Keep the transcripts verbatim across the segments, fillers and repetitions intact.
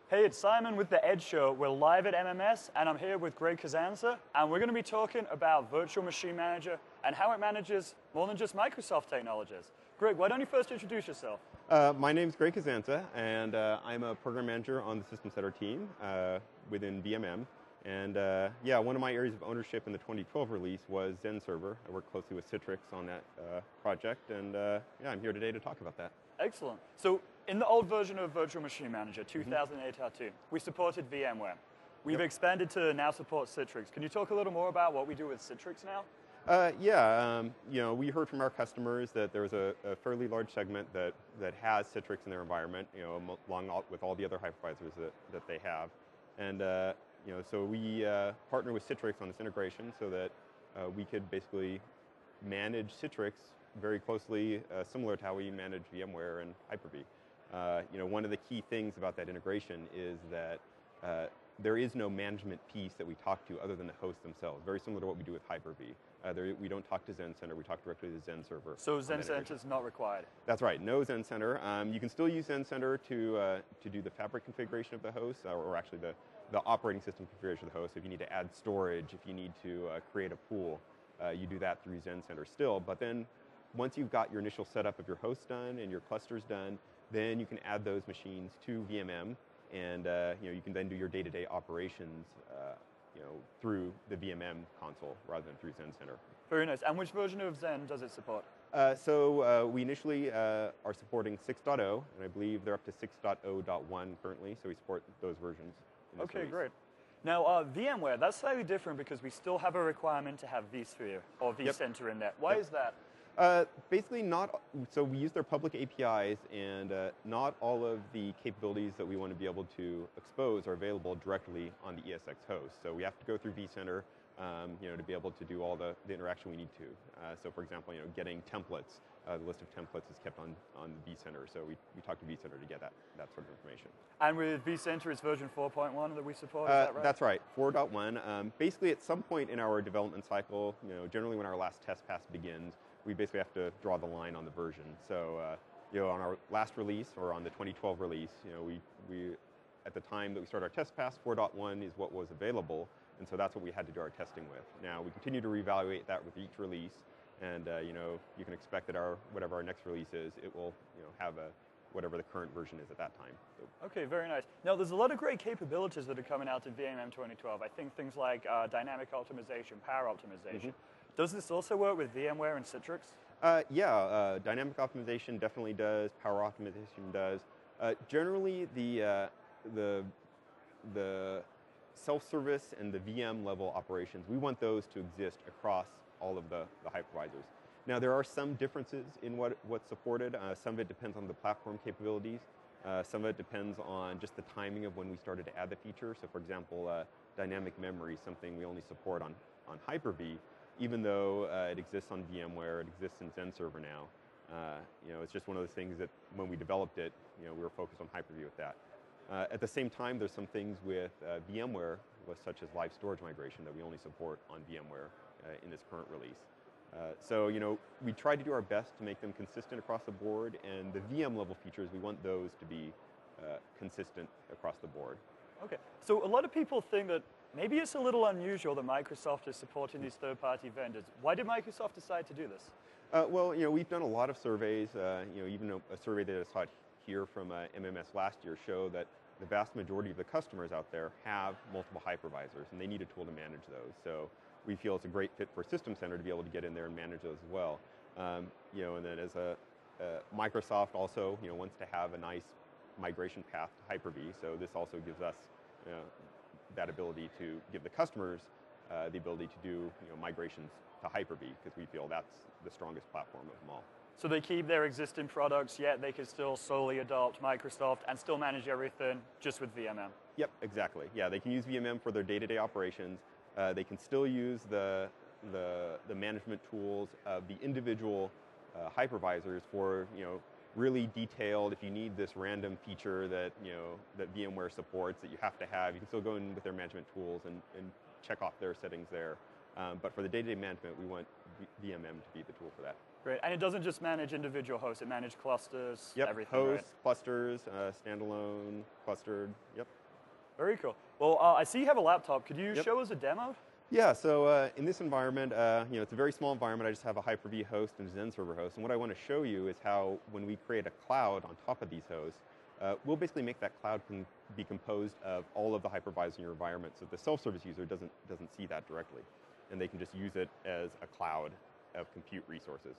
Hey, it's Simon with The Edge Show. We're live at M M S, and I'm here with Greg Kazanza, and we're going to be talking about Virtual Machine Manager and how it manages more than just Microsoft technologies. Greg, why don't you first introduce yourself? Uh, my name is Greg Kazanza, and uh, I'm a program manager on the System Center team uh, within V M M. And uh, yeah, one of my areas of ownership in the twenty twelve release was Zen Server. I work closely with Citrix on that uh, project, and uh, yeah, I'm here today to talk about that. Excellent. So, in the old version of Virtual Machine Manager, two thousand eight R two, we supported VMware. We've Yep. expanded to now support Citrix. Can you talk a little more about what we do with Citrix now? Uh, yeah, um, you know, we heard from our customers that there was a, a fairly large segment that, that has Citrix in their environment, you know, mo- along all, with all the other hypervisors that, that they have. And, uh, you know, so we uh, partner with Citrix on this integration so that uh, we could basically manage Citrix very closely, uh, similar to how we manage VMware and Hyper-V. Uh, you know, one of the key things about that integration is that uh, there is no management piece that we talk to other than the hosts themselves, very similar to what we do with Hyper-V. Uh, there, we don't talk to Zen Center, we talk directly to the Zen server. So on Zen that Center integration. is not required. That's right, no Zen Center. Um, you can still use Zen Center to, uh, to do the fabric configuration of the host, or, or actually the, the operating system configuration of the host. If you need to add storage, if you need to uh, create a pool, uh, you do that through Zen Center still. But then once you've got your initial setup of your host done and your clusters done, then you can add those machines to V M M, and uh, you know, you can then do your day-to-day operations uh, you know, through the V M M console rather than through Zen Center. Very nice. And which version of Zen does it support? Uh, so uh, we initially uh, are supporting six point oh, and I believe they're up to six point oh point one currently, so we support those versions. in this Okay, release. great. Now, uh, VMware, that's slightly different because we still have a requirement to have vSphere or vCenter in there. Why Yep. is that? Uh, basically not, so we use their public A P Is, and uh, not all of the capabilities that we want to be able to expose are available directly on the E S X host. So we have to go through vCenter, um, you know, to be able to do all the, the interaction we need to. Uh, so for example, you know, getting templates, uh, the list of templates is kept on, on vCenter, so we, we talk to vCenter to get that, that sort of information. And with vCenter, it's version four point one that we support, is Uh, that right? That's right, four point one. Um, basically, at some point in our development cycle, you know, generally when our last test pass begins, we basically have to draw the line on the version. So, uh, you know, on our last release or on the twenty twelve release, you know, we, we at the time that we started our test pass, four point one is what was available, and so that's what we had to do our testing with. Now, we continue to reevaluate that with each release, and uh, you know, you can expect that our whatever our next release is, it will, you know, have a whatever the current version is at that time. So, Okay, very nice. Now, there's a lot of great capabilities that are coming out in V M M twenty twelve. I think things like uh, dynamic optimization, power optimization. Mhm. Does this also work with VMware and Citrix? Uh, yeah, uh, dynamic optimization definitely does. Power optimization does. Uh, generally, the uh, the the self-service and the V M level operations, we want those to exist across all of the, the hypervisors. Now, there are some differences in what what's supported. Uh, some of it depends on the platform capabilities. Uh, some of it depends on just the timing of when we started to add the feature. So, for example, uh, dynamic memory, something we only support on on Hyper-V. Even though uh, it exists on VMware, it exists in Zen Server now. Uh, you know, it's just one of those things that when we developed it, you know, we were focused on Hyper-V with that. Uh, at the same time, there's some things with uh, VMware, such as live storage migration, that we only support on VMware uh, in this current release. Uh, so, you know, we try to do our best to make them consistent across the board, and the V M level features, we want those to be uh, consistent across the board. Okay, so a lot of people think that maybe it's a little unusual that Microsoft is supporting these third-party vendors. Why did Microsoft decide to do this? Uh, well, you know, we've done a lot of surveys. Uh, you know, even a, a survey that I saw here from uh, M M S last year showed that the vast majority of the customers out there have multiple hypervisors, and they need a tool to manage those. So we feel it's a great fit for System Center to be able to get in there and manage those as well. Um, you know, and then as a uh, Microsoft also, you know, wants to have a nice migration path to Hyper-V. So this also gives us, you know, that ability to give the customers uh, the ability to do, you know, migrations to Hyper-V, because we feel that's the strongest platform of them all. So they keep their existing products, yet they can still solely adopt Microsoft and still manage everything just with V M M. Yep, exactly. Yeah, they can use V M M for their day-to-day operations. Uh, they can still use the, the, the management tools of the individual uh, hypervisors for, you know, really detailed, if you need this random feature that, you know, that VMware supports that you have to have, you can still go in with their management tools and, and check off their settings there. Um, but for the day-to-day management, we want V M M to be the tool for that. Great, and it doesn't just manage individual hosts, it manages clusters, Yep, everything, hosts, right? clusters, uh, standalone, clustered, yep. Very cool. Well, uh, I see you have a laptop. Could you Yep. show us a demo? Yeah, so uh, in this environment, uh, you know, it's a very small environment. I just have a Hyper-V host and a Zen server host. And what I want to show you is how when we create a cloud on top of these hosts, uh, we'll basically make that cloud can be composed of all of the hypervisors in your environment so the self-service user doesn't, doesn't see that directly. And they can just use it as a cloud of compute resources.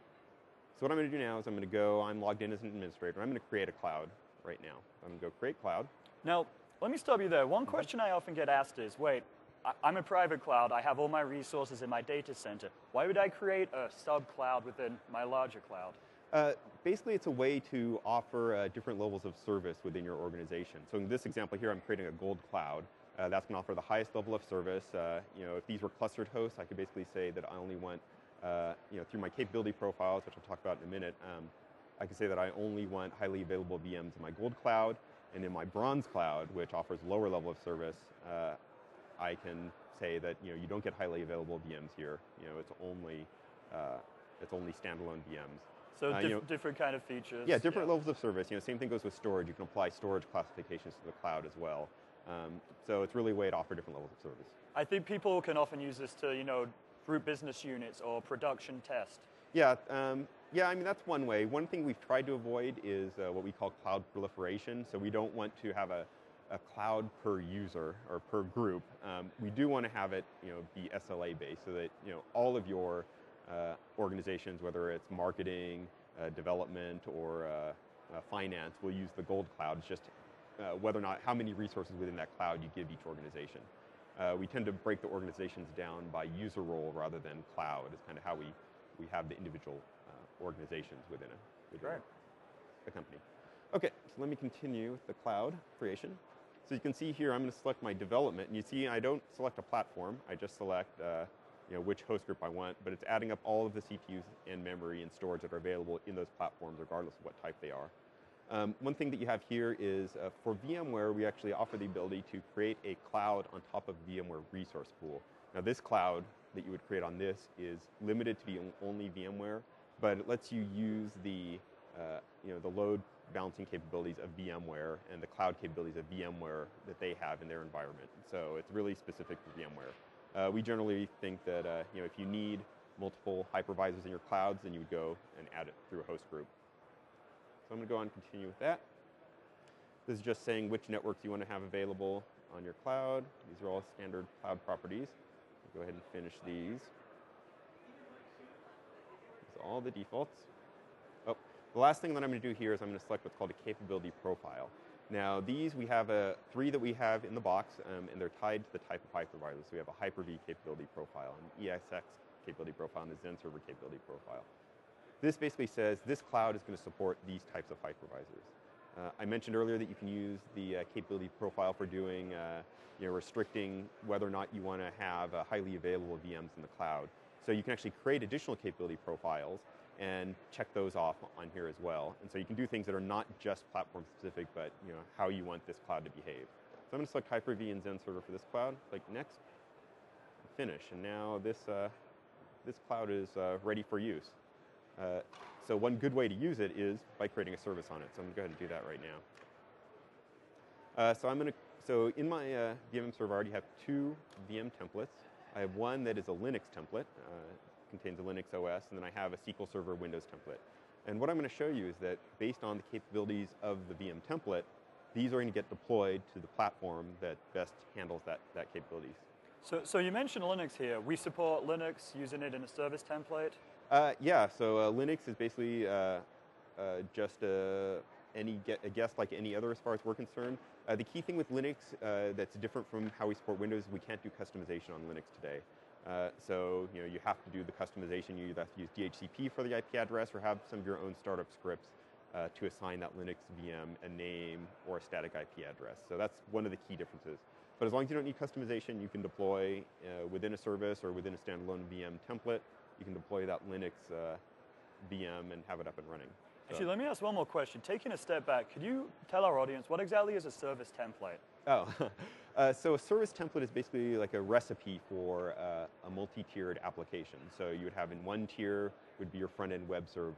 So what I'm going to do now is I'm going to go, I'm logged in as an administrator. I'm going to create a cloud right now. I'm going to go create cloud. Now, let me stop you there. One question I often get asked is, wait, I- I'm a private cloud. I have all my resources in my data center. Why would I create a sub-cloud within my larger cloud? Uh, basically, it's a way to offer uh, different levels of service within your organization. So in this example here, I'm creating a gold cloud. Uh, that's going to offer the highest level of service. Uh, you know, if these were clustered hosts, I could basically say that I only want, uh, you know, through my capability profiles, which I'll talk about in a minute, um, I can say that I only want highly available V Ms in my gold cloud, and in my bronze cloud, which offers lower level of service, uh, I can say that you know you don't get highly available V Ms here. You know, it's only uh, it's only standalone V Ms. So Uh, dif you know, different kind of features. Yeah, different levels of service. You know, same thing goes with storage. You can apply storage classifications to the cloud as well. Um, so it's really a way to offer different levels of service. I think people can often use this to, you know, group business units or production test. Yeah, um, yeah. I mean, that's one way. One thing we've tried to avoid is uh, what we call cloud proliferation. So we don't want to have a, a cloud per user or per group. Um, we do want to have it, you know, be S L A based, so that you know all of your uh, organizations, whether it's marketing, uh, development, or uh, uh, finance, will use the gold cloud. It's just uh, whether or not how many resources within that cloud you give each organization. Uh, we tend to break the organizations down by user role rather than cloud. It's kind of how we we have the individual uh, organizations within a within Right. a company. Okay, so let me continue with the cloud creation. So you can see here, I'm going to select my development, and you see I don't select a platform. I just select uh, you know, which host group I want, but it's adding up all of the C P Us and memory and storage that are available in those platforms, regardless of what type they are. Um, one thing that you have here is uh, for VMware, we actually offer the ability to create a cloud on top of VMware resource pool. Now this cloud that you would create on this is limited to be only VMware, but it lets you use the, uh, you know, the load balancing capabilities of VMware and the cloud capabilities of VMware that they have in their environment. So it's really specific to VMware. Uh, we generally think that uh, you know, if you need multiple hypervisors in your clouds, then you would go and add it through a host group. So I'm going to go on and continue with that. This is just saying which networks you want to have available on your cloud. These are all standard cloud properties. Go ahead and finish these. These are all the defaults. Oh, the last thing that I'm going to do here is I'm going to select what's called a capability profile. Now these, we have a, three that we have in the box, um, and they're tied to the type of hypervisor. So we have a Hyper-V capability profile, an E S X capability profile, and a Zen server capability profile. This basically says this cloud is going to support these types of hypervisors. Uh, I mentioned earlier that you can use the uh, capability profile for doing, uh, you know, restricting whether or not you want to have uh, highly available V Ms in the cloud. So you can actually create additional capability profiles and check those off on here as well. And so you can do things that are not just platform specific, but you know how you want this cloud to behave. So I'm going to select Hyper-V and Zen server for this cloud. Click next, finish, and now this uh, this cloud is uh, ready for use. Uh, so one good way to use it is by creating a service on it. So I'm going to go ahead and do that right now. Uh, so I'm going to, so in my uh, V M server, I already have two V M templates. I have one that is a Linux template, uh, contains a Linux O S, and then I have a S Q L Server Windows template. And what I'm going to show you is that based on the capabilities of the V M template, these are going to get deployed to the platform that best handles that, that capabilities. So, so you mentioned Linux here. We support Linux using it in a service template. Uh, yeah, so uh, Linux is basically uh, uh, just a, any get, a guest like any other as far as we're concerned. Uh, the key thing with Linux uh, that's different from how we support Windows, we can't do customization on Linux today. Uh, so you know you have to do the customization. You either have to use D H C P for the I P address or have some of your own startup scripts uh, to assign that Linux V M a name or a static I P address. So that's one of the key differences. But as long as you don't need customization, you can deploy uh, within a service or within a standalone V M template. You can deploy that Linux uh, V M and have it up and running. So. Actually, let me ask one more question. Taking a step back, could you tell our audience what exactly is a service template? Oh, uh, so a service template is basically like a recipe for uh, a multi-tiered application. So you would have in one tier would be your front-end web server.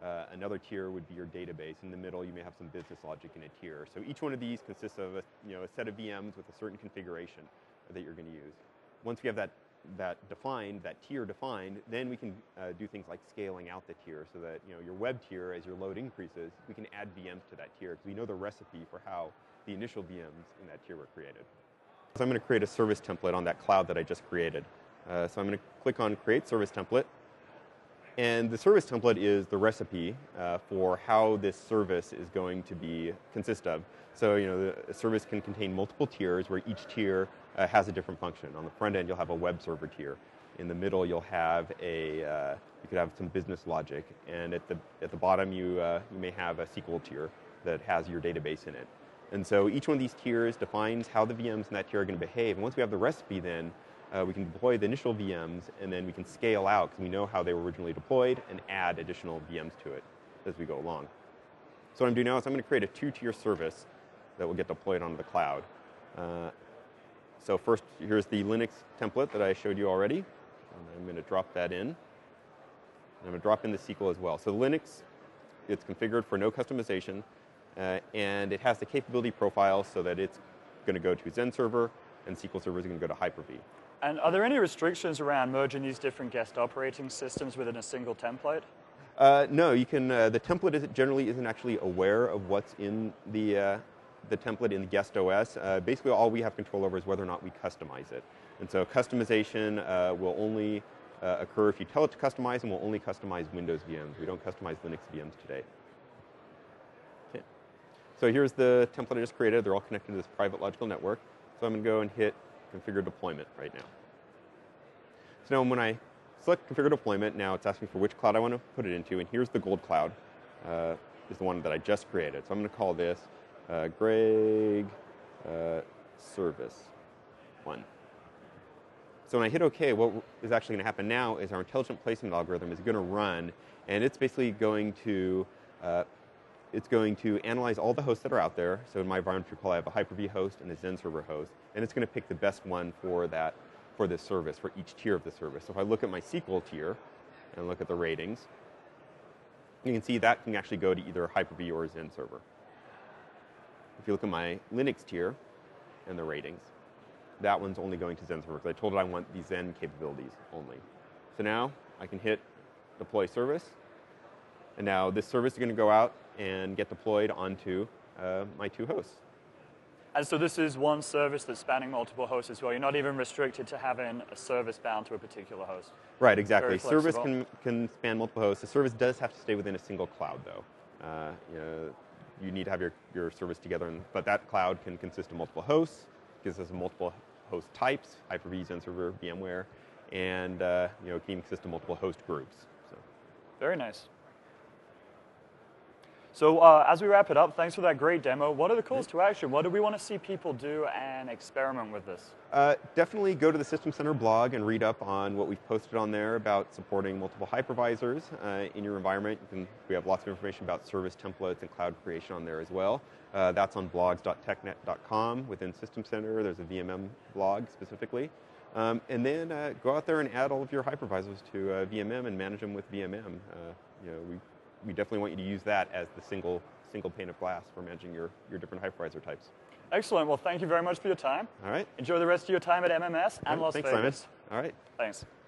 Uh, another tier would be your database. In the middle, you may have some business logic in a tier. So each one of these consists of a, you know, a set of V Ms with a certain configuration that you're going to use. Once we have that, that defined, that tier defined, then we can uh, do things like scaling out the tier so that, you know, your web tier, as your load increases, we can add V Ms to that tier because we know the recipe for how the initial V Ms in that tier were created. So I'm going to create a service template on that cloud that I just created. Uh, so I'm going to click on Create Service Template. And the service template is the recipe uh, for how this service is going to be consist of. So, you know, the service can contain multiple tiers where each tier uh, has a different function. On the front end, you'll have a web server tier. In the middle, you'll have a, uh, you could have some business logic. And at the, at the bottom, you, uh, you may have a S Q L tier that has your database in it. And so each one of these tiers defines how the V Ms in that tier are going to behave. And once we have the recipe then, Uh, we can deploy the initial V Ms, and then we can scale out because we know how they were originally deployed and add additional V Ms to it as we go along. So what I'm doing now is I'm going to create a two-tier service that will get deployed onto the cloud. Uh, so first, here's the Linux template that I showed you already. And I'm going to drop that in. And I'm going to drop in the S Q L as well. So Linux, it's configured for no customization, uh, and it has the capability profile so that it's going to go to Zen Server, and S Q L Server is going to go to Hyper-V. And are there any restrictions around merging these different guest operating systems within a single template? Uh, no, you can. Uh, the template is, generally isn't actually aware of what's in the uh, the template in the guest O S. Uh, basically, all we have control over is whether or not we customize it. And so, customization uh, will only uh, occur if you tell it to customize, and we'll only customize Windows V Ms. We don't customize Linux V Ms today. Okay. So here's the template I just created. They're all connected to this private logical network. So I'm going to go and hit Configure Deployment right now. So now when I select Configure Deployment, now it's asking for which cloud I want to put it into, and here's the gold cloud, uh, is the one that I just created. So I'm going to call this uh, Greg uh, Service one. So when I hit OK, what is actually going to happen now is our intelligent placement algorithm is going to run, and it's basically going to uh, It's going to analyze all the hosts that are out there. So in my environment, you probably have a Hyper-V host and a Zen Server host, and it's going to pick the best one for that, for this service, for each tier of the service. So if I look at my S Q L tier and look at the ratings, you can see that can actually go to either Hyper-V or Zen Server. If you look at my Linux tier and the ratings, that one's only going to Zen Server because I told it I want these Zen capabilities only. So now I can hit Deploy Service, and now this service is going to go out and get deployed onto uh, my two hosts. And so this is one service that's spanning multiple hosts as well. You're not even restricted to having a service bound to a particular host. Right, exactly. Very Service flexible. can, can span multiple hosts. The service does have to stay within a single cloud, though. Uh, you know, you need to have your, your service together, and, but that cloud can consist of multiple hosts, gives us multiple host types, Hyper-V, Zen Server, VMware, and uh, you know, it can even consist of multiple host groups. So. Very nice. So uh, as we wrap it up, thanks for that great demo. What are the calls to action? What do we want to see people do and experiment with this? Uh, definitely go to the System Center blog and read up on what we've posted on there about supporting multiple hypervisors uh, in your environment. You can, we have lots of information about service templates and cloud creation on there as well. Uh, that's on blogs dot technet dot com. Within System Center, there's a V M M blog specifically. Um, and then uh, go out there and add all of your hypervisors to uh, V M M and manage them with V M M. Uh, you know, we We definitely want you to use that as the single single pane of glass for managing your, your different hypervisor types. Excellent. Well, thank you very much for your time. All right. Enjoy the rest of your time at M M S and All right. Las Thanks, Vegas. Simon. All right. Thanks.